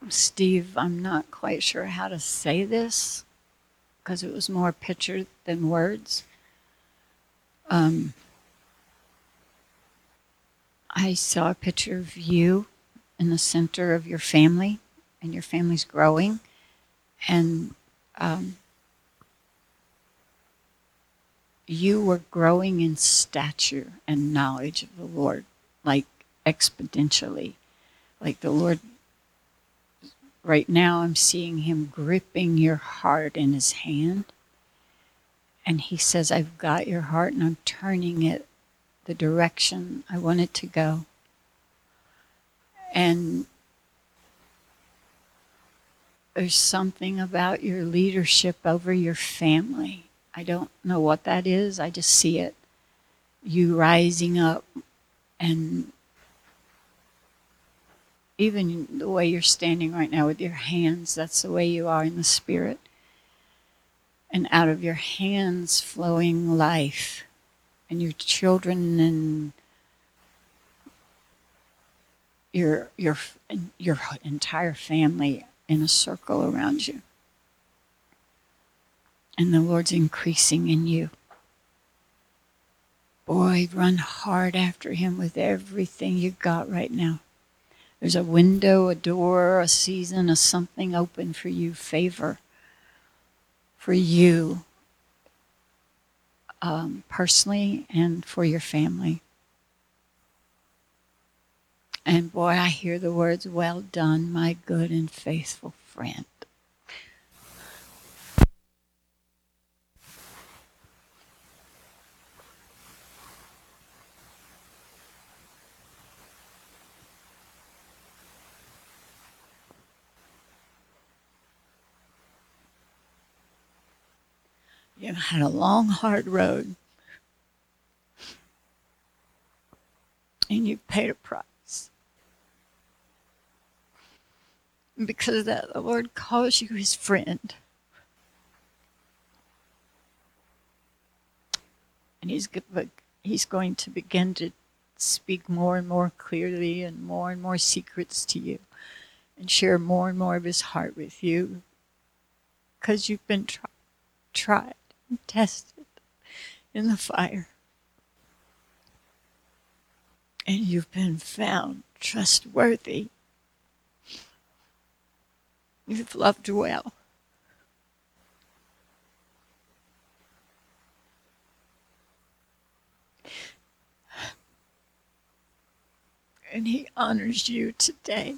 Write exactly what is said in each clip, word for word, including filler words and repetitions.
Steve, I'm not quite sure how to say this because it was more picture than words. Um, I saw a picture of you in the center of your family, and your family's growing. And um, you were growing in stature and knowledge of the Lord, like exponentially. Like the Lord, right now, I'm seeing Him gripping your heart in His hand. And He says, I've got your heart and I'm turning it the direction I want it to go. And there's something about your leadership over your family. I don't know what that is. I just see it. You rising up, and even the way you're standing right now with your hands, that's the way you are in the spirit. And out of your hands flowing life, and your children and your your your entire family in a circle around you. And the Lord's increasing in you. Boy, run hard after Him with everything you got right now. There's a window, a door, a season, a something open for you, favor for you um, personally and for your family. And boy, I hear the words, well done, my good and faithful friend. You've had a long, hard road, and you've paid a price. And because of that, the Lord calls you His friend. And He's, he's going to begin to speak more and more clearly and more and more secrets to you and share more and more of His heart with you because you've been tri- tried and tested in the fire. And you've been found trustworthy. You've loved well. And He honors you today.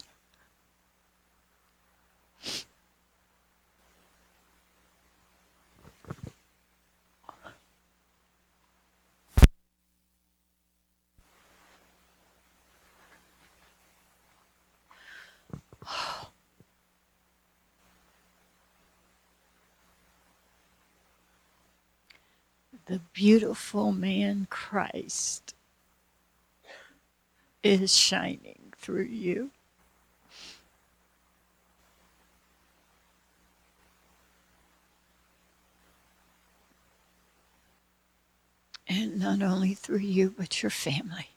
The beautiful man Christ is shining through you. And not only through you, but your family.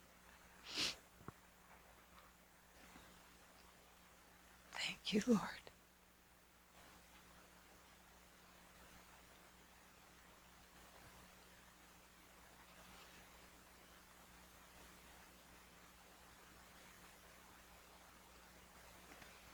Thank you, Lord.